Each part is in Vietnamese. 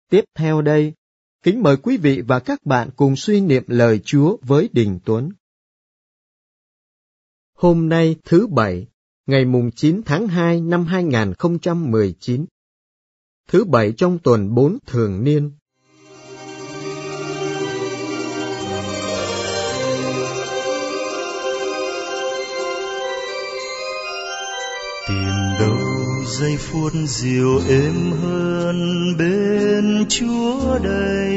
Tiếp theo đây, kính mời quý vị và các bạn cùng suy niệm lời Chúa với Đình Tuấn. Hôm nay thứ Bảy, ngày mùng 9 tháng 2 năm 2019, thứ Bảy trong tuần 4 thường niên. Tìm đâu giây phút dịu êm hơn bên Chúa đây,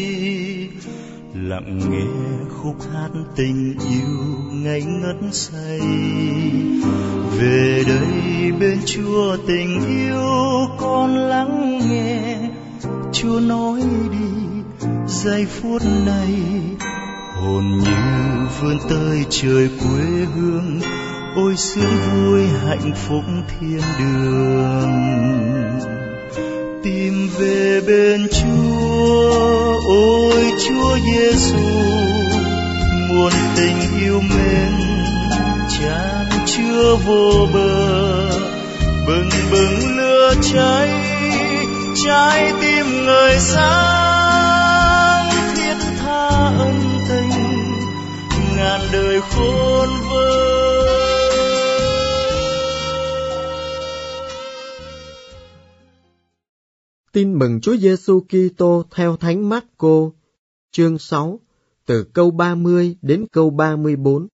lặng nghe khúc hát tình yêu ngây ngất say. Về đây bên Chúa tình yêu con lắng nghe Chúa nói đi giây phút này, hồn như vươn tới trời quê hương. Ôi sướng vui hạnh phúc thiên đường, tìm về bên Chúa. Ôi Chúa Giêsu, nguồn tình yêu mến chan chứa vô bờ, bừng bừng lửa cháy trái tim người sáng, thiết tha ân tình ngàn đời khôn vơi. Tin mừng Chúa Giêsu Kitô theo Thánh Mác-cô, chương 6, từ câu 30 đến câu 34.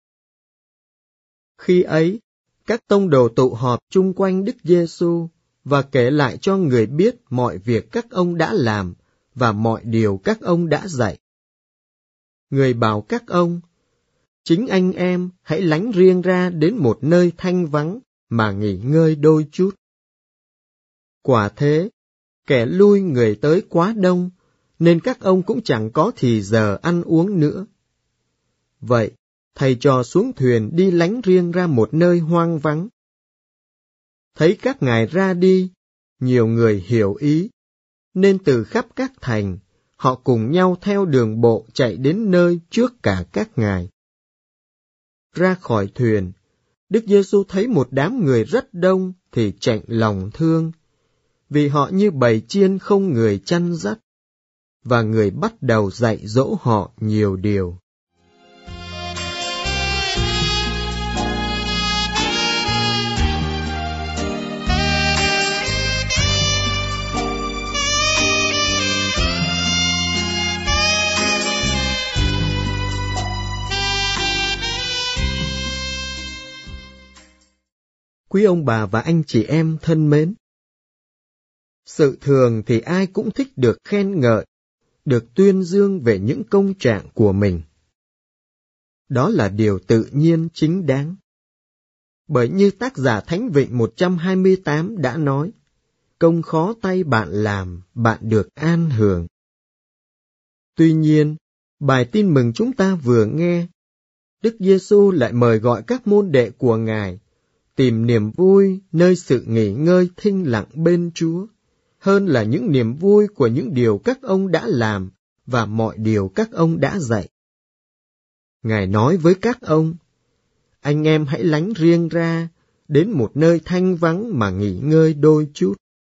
Khi ấy, các tông đồ tụ họp chung quanh Đức Giêsu và kể lại cho người biết mọi việc các ông đã làm và mọi điều các ông đã dạy. Người bảo các ông, chính anh em hãy lánh riêng ra đến một nơi thanh vắng mà nghỉ ngơi đôi chút. Quả thế, kẻ lui người tới quá đông, nên các ông cũng chẳng có thì giờ ăn uống nữa. Vậy, thầy trò xuống thuyền đi lánh riêng ra một nơi hoang vắng. Thấy các ngài ra đi, nhiều người hiểu ý, nên từ khắp các thành, họ cùng nhau theo đường bộ chạy đến nơi trước cả các ngài. Ra khỏi thuyền, Đức Giêsu thấy một đám người rất đông thì chạnh lòng thương, vì họ như bầy chiên không người chăn dắt, và người bắt đầu dạy dỗ họ nhiều điều. Quý ông bà và anh chị em thân mến, sự thường thì ai cũng thích được khen ngợi, được tuyên dương về những công trạng của mình. Đó là điều tự nhiên chính đáng. Bởi như tác giả Thánh Vịnh 128 đã nói, công khó tay bạn làm, bạn được an hưởng. Tuy nhiên, bài tin mừng chúng ta vừa nghe, Đức Giêsu lại mời gọi các môn đệ của Ngài tìm niềm vui nơi sự nghỉ ngơi thinh lặng bên Chúa, hơn là những niềm vui của những điều các ông đã làm và mọi điều các ông đã dạy. Ngài nói với các ông, anh em hãy lánh riêng ra đến một nơi thanh vắng mà nghỉ ngơi đôi chút.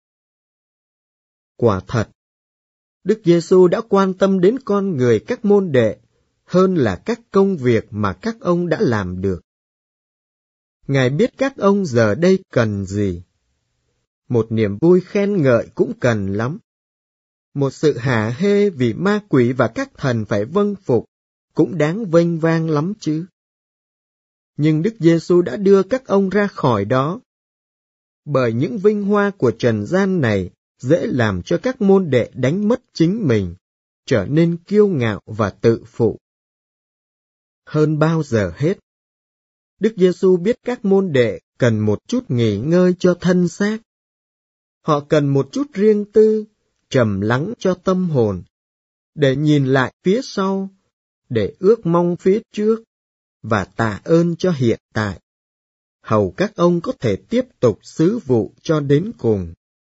Quả thật, Đức Giêsu đã quan tâm đến con người các môn đệ hơn là các công việc mà các ông đã làm được. Ngài biết các ông giờ đây cần gì. Một niềm vui khen ngợi cũng cần lắm. Một sự hả hê vì ma quỷ và các thần phải vâng phục cũng đáng vênh vang lắm chứ. Nhưng Đức Giêsu đã đưa các ông ra khỏi đó. Bởi những vinh hoa của trần gian này dễ làm cho các môn đệ đánh mất chính mình, trở nên kiêu ngạo và tự phụ. Hơn bao giờ hết, Đức Giêsu biết các môn đệ cần một chút nghỉ ngơi cho thân xác. Họ cần một chút riêng tư, trầm lắng cho tâm hồn, để nhìn lại phía sau, để ước mong phía trước, và tạ ơn cho hiện tại, hầu các ông có thể tiếp tục sứ vụ cho đến cùng.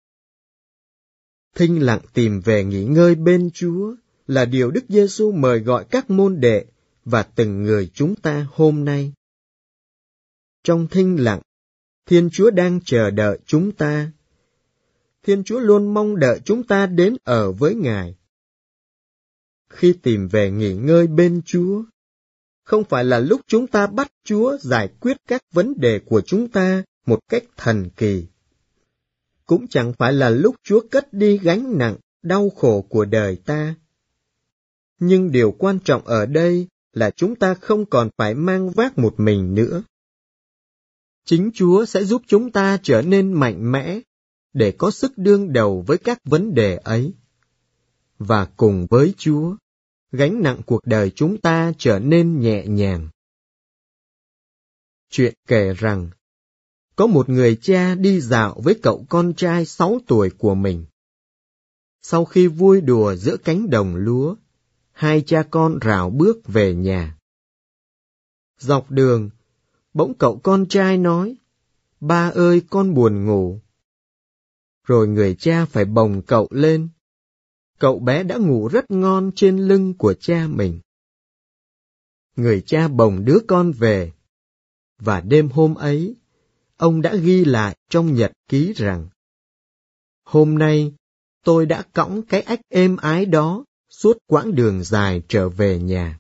Thinh lặng tìm về nghỉ ngơi bên Chúa là điều Đức Giêsu mời gọi các môn đệ và từng người chúng ta hôm nay. Trong thinh lặng, Thiên Chúa đang chờ đợi chúng ta. Thiên Chúa luôn mong đợi chúng ta đến ở với Ngài. Khi tìm về nghỉ ngơi bên Chúa, không phải là lúc chúng ta bắt Chúa giải quyết các vấn đề của chúng ta một cách thần kỳ. Cũng chẳng phải là lúc Chúa cất đi gánh nặng, đau khổ của đời ta. Nhưng điều quan trọng ở đây là chúng ta không còn phải mang vác một mình nữa. Chính Chúa sẽ giúp chúng ta trở nên mạnh mẽ để có sức đương đầu với các vấn đề ấy. Và cùng với Chúa, gánh nặng cuộc đời chúng ta trở nên nhẹ nhàng. Chuyện kể rằng, có một người cha đi dạo với cậu con trai 6 tuổi của mình. Sau khi vui đùa giữa cánh đồng lúa, hai cha con rảo bước về nhà. Dọc đường, bỗng cậu con trai nói, "Ba ơi, con buồn ngủ." Rồi người cha phải bồng cậu lên. Cậu bé đã ngủ rất ngon trên lưng của cha mình. Người cha bồng đứa con về, và đêm hôm ấy, ông đã ghi lại trong nhật ký rằng, "Hôm nay, tôi đã cõng cái ếch êm ái đó suốt quãng đường dài trở về nhà."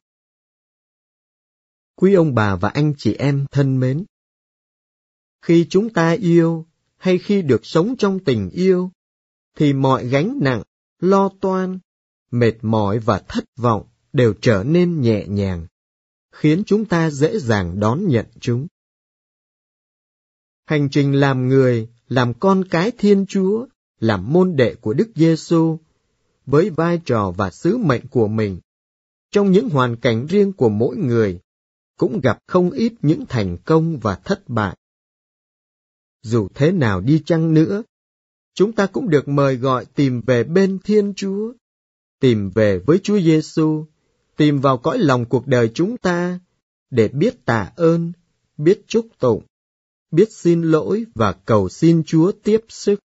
Quý ông bà và anh chị em thân mến, khi chúng ta yêu hay khi được sống trong tình yêu, thì mọi gánh nặng, lo toan, mệt mỏi và thất vọng đều trở nên nhẹ nhàng, khiến chúng ta dễ dàng đón nhận chúng. Hành trình làm người, làm con cái Thiên Chúa, làm môn đệ của Đức Giêsu, với vai trò và sứ mệnh của mình, trong những hoàn cảnh riêng của mỗi người, cũng gặp không ít những thành công và thất bại. Dù thế nào đi chăng nữa, chúng ta cũng được mời gọi tìm về bên Thiên Chúa, tìm về với Chúa Giêsu, tìm vào cõi lòng cuộc đời chúng ta, để biết tạ ơn, biết chúc tụng, biết xin lỗi và cầu xin Chúa tiếp sức.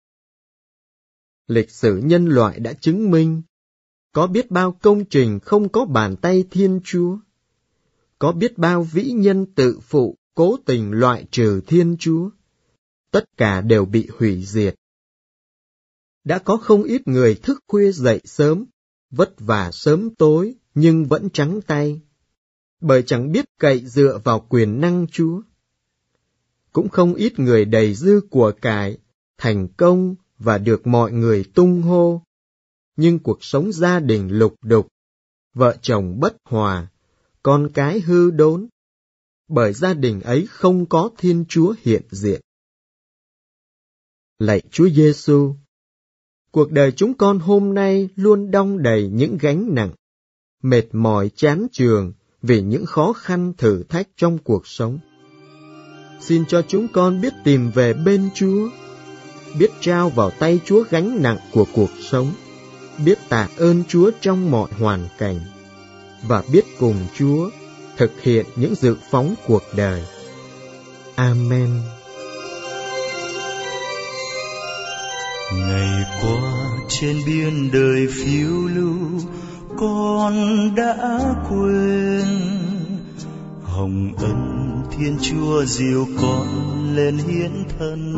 Lịch sử nhân loại đã chứng minh, có biết bao công trình không có bàn tay Thiên Chúa, có biết bao vĩ nhân tự phụ cố tình loại trừ Thiên Chúa, tất cả đều bị hủy diệt. Đã có không ít người thức khuya dậy sớm, vất vả sớm tối nhưng vẫn trắng tay, bởi chẳng biết cậy dựa vào quyền năng Chúa. Cũng không ít người đầy dư của cải, thành công và được mọi người tung hô, nhưng cuộc sống gia đình lục đục, vợ chồng bất hòa, con cái hư đốn, bởi gia đình ấy không có Thiên Chúa hiện diện. Lạy Chúa Giêsu, cuộc đời chúng con hôm nay luôn đong đầy những gánh nặng, mệt mỏi chán chường vì những khó khăn thử thách trong cuộc sống. Xin cho chúng con biết tìm về bên Chúa, biết trao vào tay Chúa gánh nặng của cuộc sống, biết tạ ơn Chúa trong mọi hoàn cảnh, và biết cùng Chúa thực hiện những dự phóng cuộc đời. Amen. Ngày qua trên biên đời phiêu lưu, con đã quên hồng ân Thiên Chúa dìu con lên hiến thân.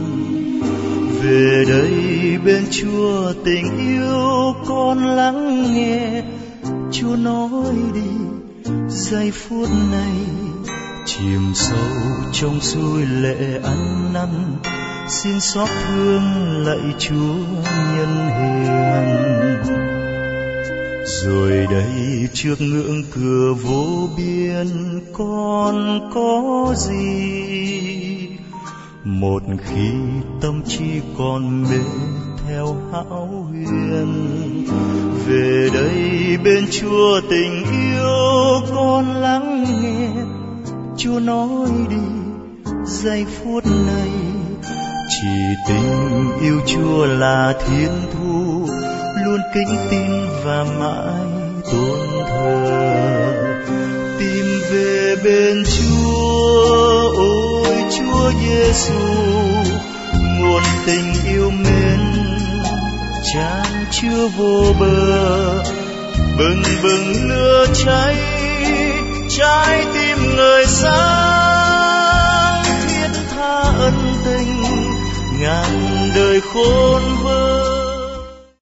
Về đây bên Chúa tình yêu con lắng nghe, Chúa nói đi giây phút này, chìm sâu trong suối lệ ăn năn, xin xót thương lạy Chúa nhân hiền. Rồi đây trước ngưỡng cửa vô biên con có gì, một khi tâm trí còn mê theo hão huyền. Về đây bên Chúa tình yêu con lắng nghe, Chúa nói đi giây phút này, chỉ tình yêu Chúa là thiên thu, luôn kính tin và mãi tôn thờ. Tìm về bên Chúa, ôi Chúa Giêsu, nguồn tình yêu mến chan chứa vô bờ, bừng bừng lửa cháy trái tim người sáng, thiết tha ân tình ngàn đời khôn vơ